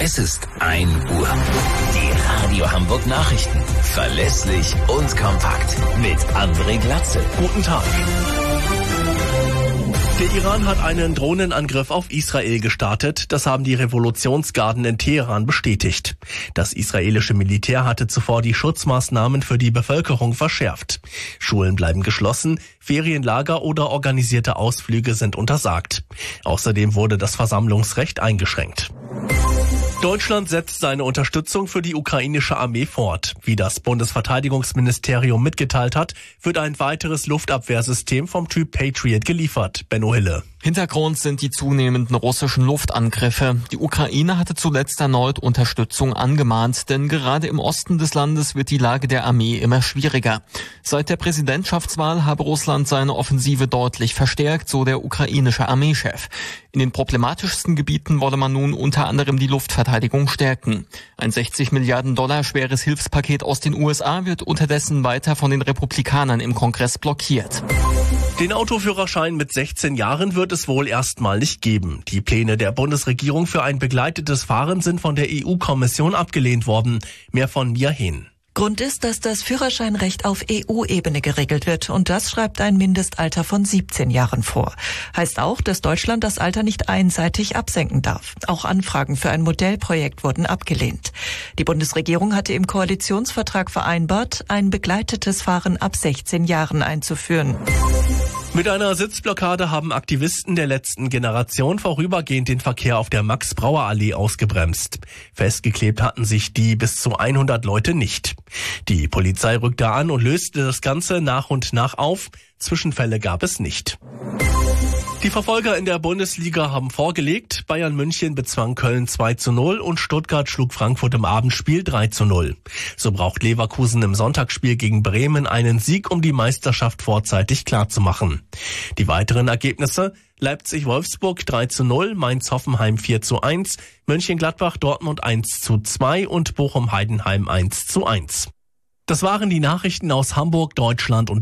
Es ist 1 Uhr. Die Radio Hamburg Nachrichten. Verlässlich und kompakt. Mit André Glatze. Guten Tag. Der Iran hat einen Drohnenangriff auf Israel gestartet. Das haben die Revolutionsgarden in Teheran bestätigt. Das israelische Militär hatte zuvor die Schutzmaßnahmen für die Bevölkerung verschärft. Schulen bleiben geschlossen, Ferienlager oder organisierte Ausflüge sind untersagt. Außerdem wurde das Versammlungsrecht eingeschränkt. Deutschland setzt seine Unterstützung für die ukrainische Armee fort. Wie das Bundesverteidigungsministerium mitgeteilt hat, wird ein weiteres Luftabwehrsystem vom Typ Patriot geliefert. Benno Hille. Hintergrund sind die zunehmenden russischen Luftangriffe. Die Ukraine hatte zuletzt erneut Unterstützung angemahnt, denn gerade im Osten des Landes wird die Lage der Armee immer schwieriger. Seit der Präsidentschaftswahl habe Russland seine Offensive deutlich verstärkt, so der ukrainische Armeechef. In den problematischsten Gebieten wolle man nun unter anderem die Luftverteidigung stärken. Ein 60 Milliarden Dollar schweres Hilfspaket aus den USA wird unterdessen weiter von den Republikanern im Kongress blockiert. Den Autoführerschein mit 16 Jahren wird es wohl erstmal nicht geben. Die Pläne der Bundesregierung für ein begleitetes Fahren sind von der EU-Kommission abgelehnt worden. Mehr von Mia Hehn. Grund ist, dass das Führerscheinrecht auf EU-Ebene geregelt wird und das schreibt ein Mindestalter von 17 Jahren vor. Heißt auch, dass Deutschland das Alter nicht einseitig absenken darf. Auch Anfragen für ein Modellprojekt wurden abgelehnt. Die Bundesregierung hatte im Koalitionsvertrag vereinbart, ein begleitetes Fahren ab 16 Jahren einzuführen. Mit einer Sitzblockade haben Aktivisten der letzten Generation vorübergehend den Verkehr auf der Max-Brauer-Allee ausgebremst. Festgeklebt hatten sich die bis zu 100 Leute nicht. Die Polizei rückte an und löste das Ganze nach und nach auf. Zwischenfälle gab es nicht. Die Verfolger in der Bundesliga haben vorgelegt. Bayern München bezwang Köln 2:0 und Stuttgart schlug Frankfurt im Abendspiel 3:0. So braucht Leverkusen im Sonntagsspiel gegen Bremen einen Sieg, um die Meisterschaft vorzeitig klarzumachen. Die weiteren Ergebnisse: Leipzig-Wolfsburg 3:0, Mainz-Hoffenheim 4:1, Mönchengladbach-Dortmund 1:2 und Bochum-Heidenheim 1:1. Das waren die Nachrichten aus Hamburg, Deutschland und